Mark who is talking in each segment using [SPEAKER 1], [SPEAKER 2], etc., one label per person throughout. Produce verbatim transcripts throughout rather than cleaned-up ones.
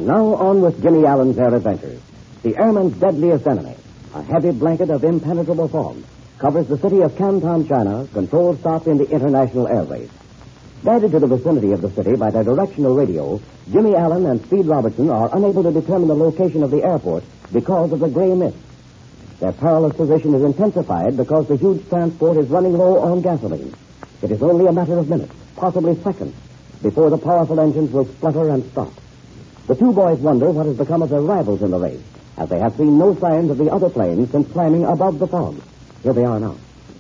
[SPEAKER 1] And now on with Jimmy Allen's air adventures. The airman's deadliest enemy, a heavy blanket of impenetrable fog, covers the city of Canton, China, controlled stop in the international airways. Guided to the vicinity of the city by their directional radio, Jimmy Allen and Speed Robertson are unable to determine the location of the airport because of the gray mist. Their perilous position is intensified because the huge transport is running low on gasoline. It is only a matter of minutes, possibly seconds, before the powerful engines will splutter and stop. The two boys wonder what has become of their rivals in the race, as they have seen no signs of the other planes since climbing above the fog. Here they are now.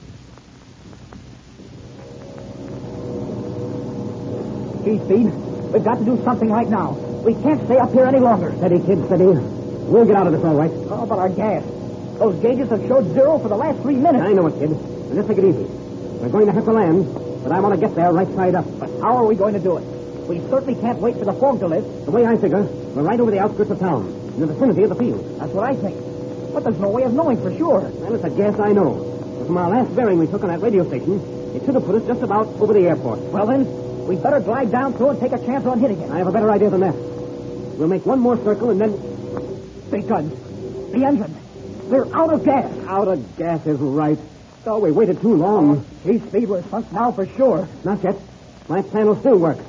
[SPEAKER 2] Gee, Speed, we've got to do something right now. We can't stay up here any longer.
[SPEAKER 3] Steady, kid, steady. We'll get out of this all right.
[SPEAKER 2] Oh, but our gas. Those gauges have showed zero for the last three minutes.
[SPEAKER 3] I know it, kid. But just take it easy. We're going to have to land, but I want to get there right side up.
[SPEAKER 2] But how are we going to do it? We certainly can't wait for the fog to lift.
[SPEAKER 3] The way I figure, we're right over the outskirts of town, in the vicinity of the field.
[SPEAKER 2] That's what I think. But there's no way of knowing for sure.
[SPEAKER 3] Well, it's a guess I know. But from our last bearing we took on that radio station, it should have put us just about over the airport.
[SPEAKER 2] Well, then, we'd better glide down through and take a chance on hitting it.
[SPEAKER 3] I have a better idea than that. We'll make one more circle and then...
[SPEAKER 2] Big guns. The engine. We're out of gas.
[SPEAKER 3] Out of gas is right. Oh, we waited too long.
[SPEAKER 2] Oh, gee, Speed, we're sunk now for sure.
[SPEAKER 3] Not yet. My plan will still work.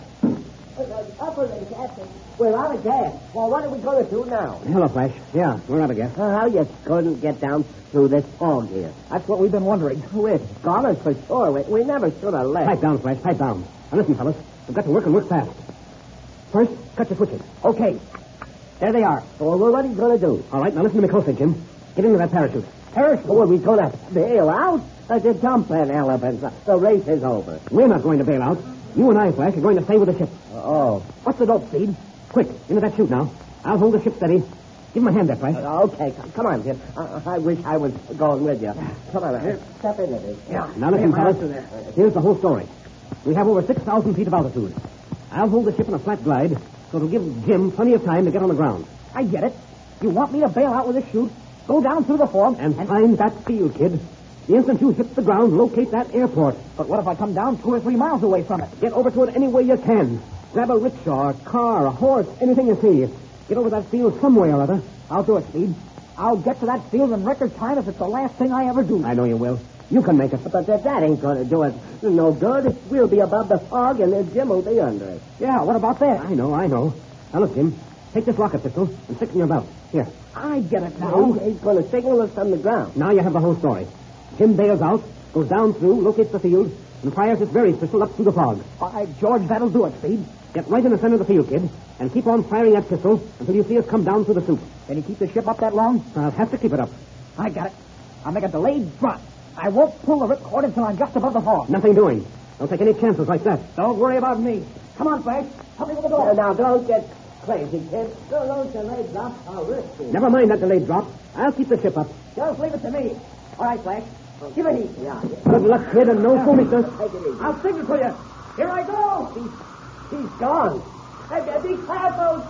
[SPEAKER 4] Operating, Captain. We're out of gas. Well, what are we going to do now?
[SPEAKER 3] Hello, Flash. Yeah, we're out of gas.
[SPEAKER 4] Uh, how you couldn't get down through this fog here?
[SPEAKER 2] That's what we've been wondering.
[SPEAKER 4] We're scholars for sure. We, we never should have left.
[SPEAKER 3] Pipe down, Flash. Pipe down. Now listen, fellas. We've got to work and work fast. First, cut your switches.
[SPEAKER 2] Okay. There they are.
[SPEAKER 4] Well, what are you going to do?
[SPEAKER 3] All right, now listen to me closely, Jim. Get into that parachute.
[SPEAKER 4] Parachute? Oh, are we going to bail out? Uh, to jump in, elephants. The race is over.
[SPEAKER 3] We're not going to bail out. You and I, Flash, are going to stay with the ship.
[SPEAKER 4] Oh.
[SPEAKER 2] What's the dope, Speed?
[SPEAKER 3] Quick, into that chute now. I'll hold the ship steady. Give him a hand there, Flash.
[SPEAKER 4] Uh, okay, come on, Jim. Uh, I wish I was going with you. Come on, uh, step into this.
[SPEAKER 2] Yeah.
[SPEAKER 3] Now listen,
[SPEAKER 2] Hey,
[SPEAKER 3] fellas.
[SPEAKER 2] Master.
[SPEAKER 3] Here's the whole story. We have over six thousand feet of altitude. I'll hold the ship in a flat glide, so it'll give Jim plenty of time to get on the ground.
[SPEAKER 2] I get it. You want me to bail out with this chute, go down through the fog,
[SPEAKER 3] And, and find that field, kid. The instant you hit the ground, locate that airport.
[SPEAKER 2] But what if I come down two or three miles away from it?
[SPEAKER 3] Get over to it any way you can. Grab a rickshaw, a car, a horse, anything you see. Get over that field some way or other.
[SPEAKER 2] I'll do it, Speed. I'll get to that field in record time if it's the last thing I ever do.
[SPEAKER 3] I know you will. You can make it.
[SPEAKER 4] But that, that ain't going to do it no good. We'll be above the fog, and then Jim will be under it.
[SPEAKER 2] Yeah, what about that?
[SPEAKER 3] I know, I know. Now look, Jim. Take this rocket pistol and stick it in your belt. Here.
[SPEAKER 2] I get it now.
[SPEAKER 4] He- He's going to signal us from the ground.
[SPEAKER 3] Now you have the whole story. Jim bails out, goes down through, locates the field, and fires his very pistol up through the fog.
[SPEAKER 2] By George, that'll do it, Speed.
[SPEAKER 3] Get right in the center of the field, kid, and keep on firing that pistol until you see us come down through the soup.
[SPEAKER 2] Can you keep the ship up that long?
[SPEAKER 3] I'll have to keep it up.
[SPEAKER 2] I got it. I'll make a delayed drop. I won't pull the ripcord until I'm just above the fog.
[SPEAKER 3] Nothing doing. Don't take any chances like that.
[SPEAKER 2] Don't worry about me. Come on, Flash. Help me with the
[SPEAKER 4] Now,
[SPEAKER 2] door.
[SPEAKER 4] now, don't get crazy, kid. Don't, don't delay drop. I'll risk it.
[SPEAKER 3] Never mind that delayed drop. I'll keep the ship up.
[SPEAKER 2] Just leave it to me. All right, Flash. Give it heat.
[SPEAKER 4] Yeah, yeah.
[SPEAKER 3] Good luck, kid, and no foolishness.
[SPEAKER 4] Take it easy.
[SPEAKER 2] I'll signal to you. Here I go.
[SPEAKER 4] He's gone. Hey, be careful,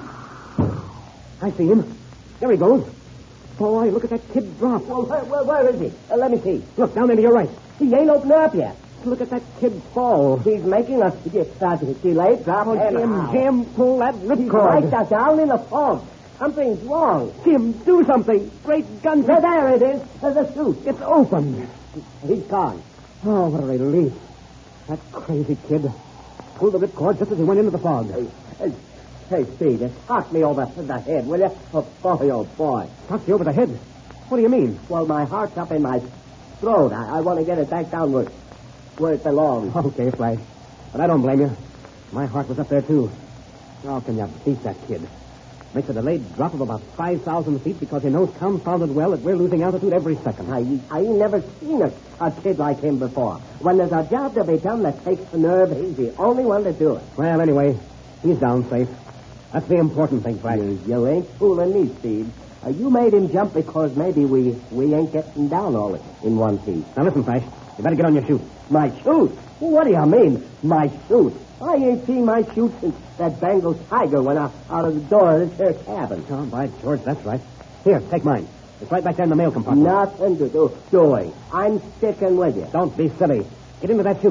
[SPEAKER 4] Jim.
[SPEAKER 3] I see him. There he goes. Boy, look at that kid drop.
[SPEAKER 4] Well, where, where, where is he? Uh, let me see.
[SPEAKER 3] Look, down there to your right.
[SPEAKER 4] He ain't opened up yet.
[SPEAKER 3] Look at that kid fall.
[SPEAKER 4] He's making us get started. Delayed drop.
[SPEAKER 3] Oh,
[SPEAKER 4] and
[SPEAKER 3] Jim,
[SPEAKER 4] how?
[SPEAKER 3] Jim, pull that
[SPEAKER 4] He's right
[SPEAKER 3] ripcord.
[SPEAKER 4] there, down in the fog. Something's wrong.
[SPEAKER 3] Jim, do something. Great guns.
[SPEAKER 4] There, there it is. There's a chute.
[SPEAKER 3] It's open.
[SPEAKER 4] He's gone.
[SPEAKER 3] Oh, what a relief. That crazy kid pulled the ripcord just as he went into the fog.
[SPEAKER 4] Hey, hey, hey, Speed, it knocked me over the head, will you? Oh, boy, oh, boy.
[SPEAKER 3] Knocked you over the head. What do you mean?
[SPEAKER 4] Well, my heart's up in my throat. I, I want to get it back down where, where it belongs.
[SPEAKER 3] Okay, Flash. But I don't blame you. My heart was up there, too. How can you beat that kid? Makes a delayed drop of about five thousand feet because he knows confounded well that we're losing altitude every second.
[SPEAKER 4] I, I ain't never seen a, a kid like him before. When there's a job to be done that takes the nerve, he's the only one to do it.
[SPEAKER 3] Well, anyway, he's down safe. That's the important thing, Flash.
[SPEAKER 4] You, you ain't fooling me, Speed. Uh, you made him jump because maybe we, we ain't getting down all in one piece.
[SPEAKER 3] Now listen, Flash. You better get on your chute.
[SPEAKER 4] My chute? What do you mean, my chute? I ain't seen my chute since that Bengal tiger went out, out of the door of this here cabin.
[SPEAKER 3] Oh, by George, that's right. Here, take mine. It's right back there in the mail compartment.
[SPEAKER 4] Nothing to do doing. I'm sticking with you.
[SPEAKER 3] Don't be silly. Get into that chute.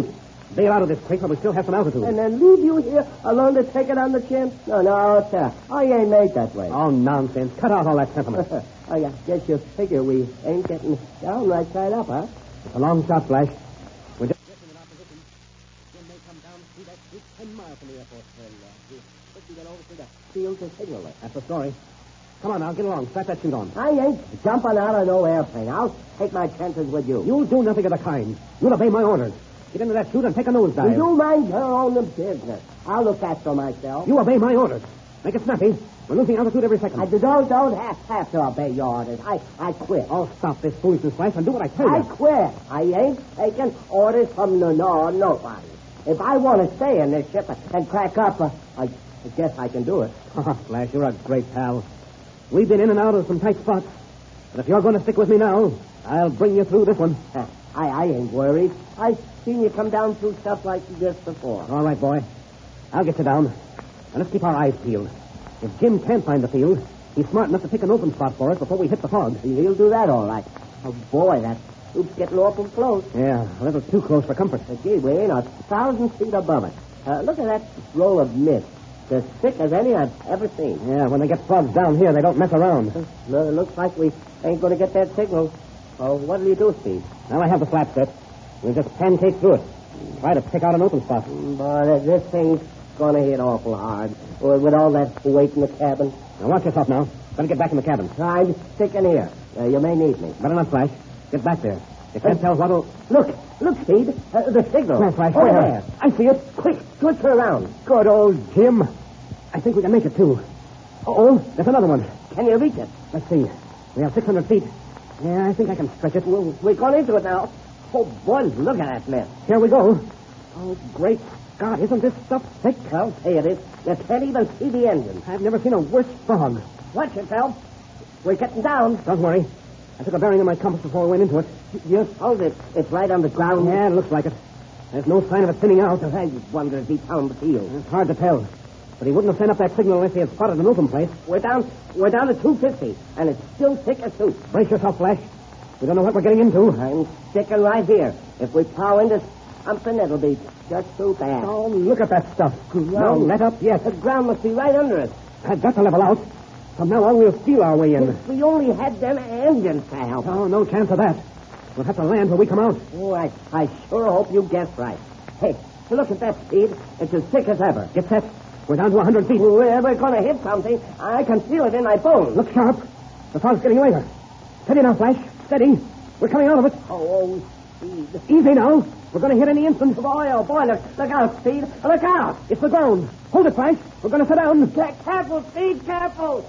[SPEAKER 3] Bail out of this place while we still have some altitude.
[SPEAKER 4] And then leave you here alone to take it on the chin? No, no, sir. I ain't made that way.
[SPEAKER 3] Oh, nonsense. Cut out all that sentiment.
[SPEAKER 4] I guess you figure we ain't getting down right side up, huh?
[SPEAKER 3] It's a long shot, Flash. We're just drifting in opposition. Jim may come down through that street ten miles from the airport.
[SPEAKER 4] Well, uh, we we get over to the field to signal it.
[SPEAKER 3] That's the story. Come on now, get along. Strap that suit on.
[SPEAKER 4] I ain't jumping out of no airplane. I'll take my chances with you.
[SPEAKER 3] You'll do nothing of the kind. You'll obey my orders. Get into that suit and take a nosedive.
[SPEAKER 4] You mind your own business. I'll look after myself.
[SPEAKER 3] You obey my orders. Make it snappy. We're losing altitude every second.
[SPEAKER 4] I don't, don't have, have to obey your orders. I, I quit.
[SPEAKER 3] Oh, stop this foolishness, Flash, and do what I tell you.
[SPEAKER 4] I quit. I ain't taking orders from no, no nobody. If I want to stay in this ship and crack up, uh, I, I guess I can do it.
[SPEAKER 3] Oh, Flash, you're a great pal. We've been in and out of some tight spots. But if you're going to stick with me now, I'll bring you through this one.
[SPEAKER 4] Uh, I, I ain't worried. I've seen you come down through stuff like this before.
[SPEAKER 3] All right, boy. I'll get you down. Now, let's keep our eyes peeled. If Jim can't find the field, he's smart enough to pick an open spot for us before we hit the fog.
[SPEAKER 4] He'll do that all right. Oh, boy, that soup's getting awful close.
[SPEAKER 3] Yeah, a little too close for comfort.
[SPEAKER 4] Uh, gee, we ain't a thousand feet above it. Uh, look at that roll of mist. As thick as any I've ever seen.
[SPEAKER 3] Yeah, when they get fogs down here, they don't mess around.
[SPEAKER 4] No, it looks like we ain't going to get that signal. Oh, what'll you do, Steve?
[SPEAKER 3] Now I have the flap set. We'll just pancake through it. Try to pick out an open spot.
[SPEAKER 4] But this thing's going to hit awful hard. With all that weight in the cabin.
[SPEAKER 3] Now watch yourself now. Better get back in the cabin.
[SPEAKER 4] I'm sticking here. Uh, you may need me.
[SPEAKER 3] Better not, Flash. Get back there. You can't tell what'll...
[SPEAKER 4] Look, look, Steve. Uh, the signal.
[SPEAKER 3] Come on, Flash.
[SPEAKER 4] Over
[SPEAKER 3] Where?
[SPEAKER 4] there.
[SPEAKER 3] I see it.
[SPEAKER 4] Quick, switch her around.
[SPEAKER 3] Good old Jim. I think we can make it, too. Oh, there's another one.
[SPEAKER 4] Can you reach it?
[SPEAKER 3] Let's see. We have six hundred feet. Yeah, I think I can stretch it.
[SPEAKER 4] We're, we're going into it now. Oh, boy, look at that mess.
[SPEAKER 3] Here we go. Oh, great Scott, isn't this stuff thick?
[SPEAKER 4] I'll say it is. You can't even see the engine.
[SPEAKER 3] I've never seen a worse fog.
[SPEAKER 4] Watch yourself. We're getting down.
[SPEAKER 3] Don't worry. I took a bearing of my compass before we went into it.
[SPEAKER 4] You hold it. It's right on the ground.
[SPEAKER 3] Yeah, it looks like it. There's no sign of it thinning out.
[SPEAKER 4] I wonder if he found the field.
[SPEAKER 3] It's hard to tell. But he wouldn't have sent up that signal unless he had spotted an open place.
[SPEAKER 4] We're down we're down to two fifty, and it's still thick as soup.
[SPEAKER 3] Brace yourself, Flash. We don't know what we're getting into.
[SPEAKER 4] I'm sticking right here. If we plow into something, it'll be just too bad.
[SPEAKER 3] Oh, look at that stuff. No, let up yet.
[SPEAKER 4] The ground must be right under us.
[SPEAKER 3] I've got to level out. From now on, we'll steal our way in.
[SPEAKER 4] If we only had them engines to help.
[SPEAKER 3] Oh, no chance of that. We'll have to land where we come out.
[SPEAKER 4] Oh, I, I sure hope you guessed right. Hey, look at that, Steve. It's as thick as ever.
[SPEAKER 3] Get set. We're down to one hundred feet.
[SPEAKER 4] We're, we're going to hit something. I can feel it in my bones.
[SPEAKER 3] Look sharp. The fog's getting lighter. Steady now, Flash. Steady. We're coming out of it.
[SPEAKER 4] Oh, Steve.
[SPEAKER 3] Easy now. We're going to hit any instant.
[SPEAKER 4] Boy, oh, boy, look, look out, Steve. Look out.
[SPEAKER 3] It's the ground. Hold it, Flash. We're going to sit down.
[SPEAKER 4] Careful, Steve, careful.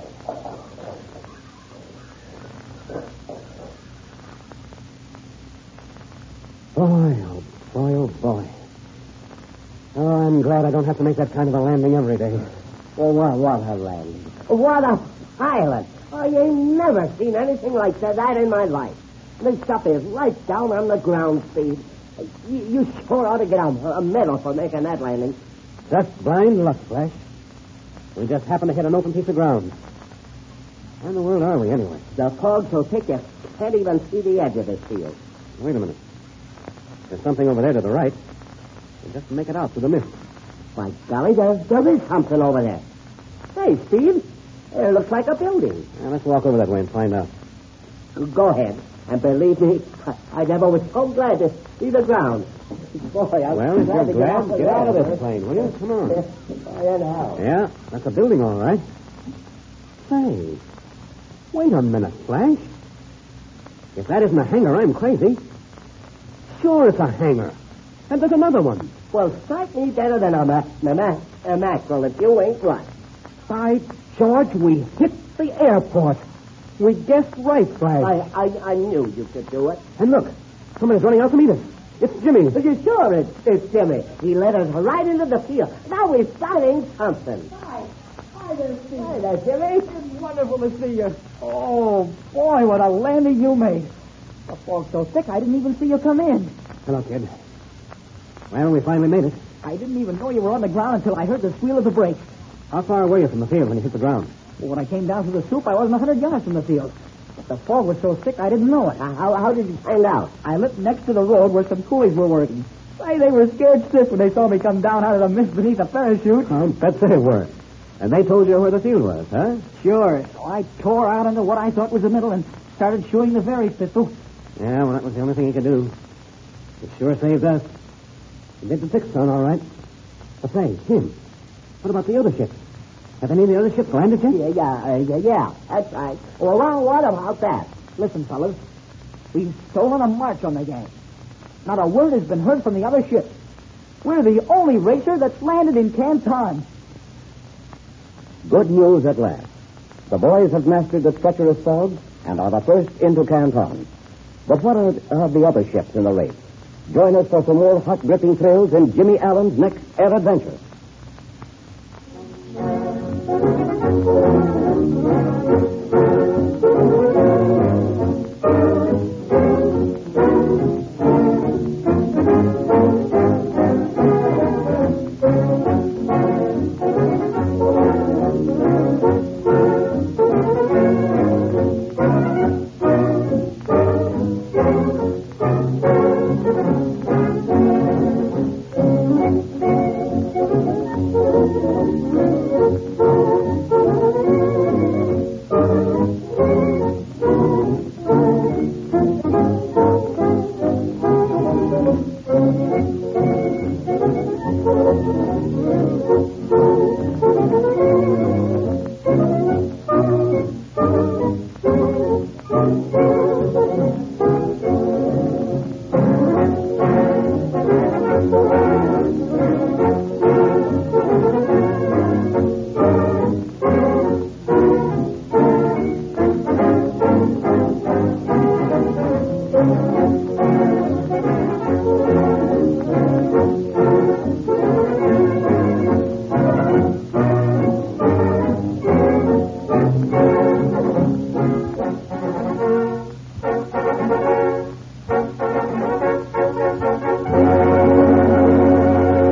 [SPEAKER 3] Boy, oh, boy, oh, boy. Oh, I'm glad I don't have to make that kind of a landing every day.
[SPEAKER 4] Well, what, what a landing. What a pilot. I ain't never seen anything like that, that in my life. This stuff is right down on the ground, Steve. You, you sure ought to get a, a medal for making that landing.
[SPEAKER 3] Just blind luck, Flash. We just happened to hit an open piece of ground. Where in the world are we, anyway?
[SPEAKER 4] The fog's so thick you can't even see the edge of this field.
[SPEAKER 3] Wait a minute. There's something over there to the right. We'll just make it out through the mist.
[SPEAKER 4] By golly, there, there is something over there. Hey, Steve, it looks like a building.
[SPEAKER 3] Now, let's walk over that way and find out.
[SPEAKER 4] Go ahead. And believe me, I never was so glad to see the ground. Boy, I was
[SPEAKER 3] well, if
[SPEAKER 4] glad
[SPEAKER 3] you're
[SPEAKER 4] to
[SPEAKER 3] glad,
[SPEAKER 4] get, off
[SPEAKER 3] get out of
[SPEAKER 4] there.
[SPEAKER 3] this plane, will you? Come on.
[SPEAKER 4] Yeah, now.
[SPEAKER 3] Yeah, that's a building, all right. Say, wait a minute, Flash. If that isn't a hangar, I'm crazy. Sure, it's a hangar. And there's another one.
[SPEAKER 4] Well, strike me better than a, ma- a, ma- a mackerel if you ain't right.
[SPEAKER 3] By George, we hit the airport. We guessed right, Flash.
[SPEAKER 4] I, I, I knew you could do it.
[SPEAKER 3] And look, somebody's running out to meet us. It's Jimmy.
[SPEAKER 4] Are you sure it's, it's Jimmy? He led us right into the field. Now we're starting something.
[SPEAKER 2] Hi. Hi there, Steve.
[SPEAKER 4] Hi there, Jimmy.
[SPEAKER 2] It's wonderful to see you. Oh, boy, what a landing you made. The fog's so thick, I didn't even see you come in.
[SPEAKER 3] Hello, kid. Well, we finally made it.
[SPEAKER 2] I didn't even know you were on the ground until I heard the squeal of the brakes.
[SPEAKER 3] How far were you from the field when you hit the ground?
[SPEAKER 2] Well, when I came down to the soup, I wasn't a hundred yards from the field. But the fog was so thick, I didn't know it.
[SPEAKER 4] How, how did you find out?
[SPEAKER 2] I lived next to the road where some coolies were working. Say, they were scared stiff when they saw me come down out of the mist beneath a parachute.
[SPEAKER 3] I'll bet they were. And they told you where the field was, huh?
[SPEAKER 2] Sure. So I tore out into what I thought was the middle and started shooting the very pistol.
[SPEAKER 3] Yeah, well, that was the only thing he could do. It sure saved us. He did the six ton, all right. But say, Jim, what about the other ships? Have any of the other ships landed yet?
[SPEAKER 4] Yeah, yeah, uh, yeah, yeah. That's right. Well, well, what about that?
[SPEAKER 2] Listen, fellas. We've stolen a march on the gang. Not a word has been heard from the other ships. We're the only racer that's landed in Canton.
[SPEAKER 1] Good news at last. The boys have mastered the treacherous fog and are the first into Canton. But what are, are the other ships in the race? Join us for some more hot, gripping thrills in Jimmy Allen's next air adventure.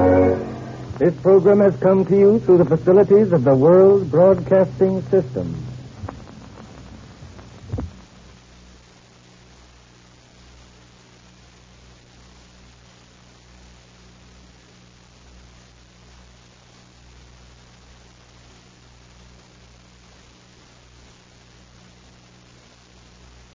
[SPEAKER 5] This program has come to you through the facilities of the World Broadcasting System.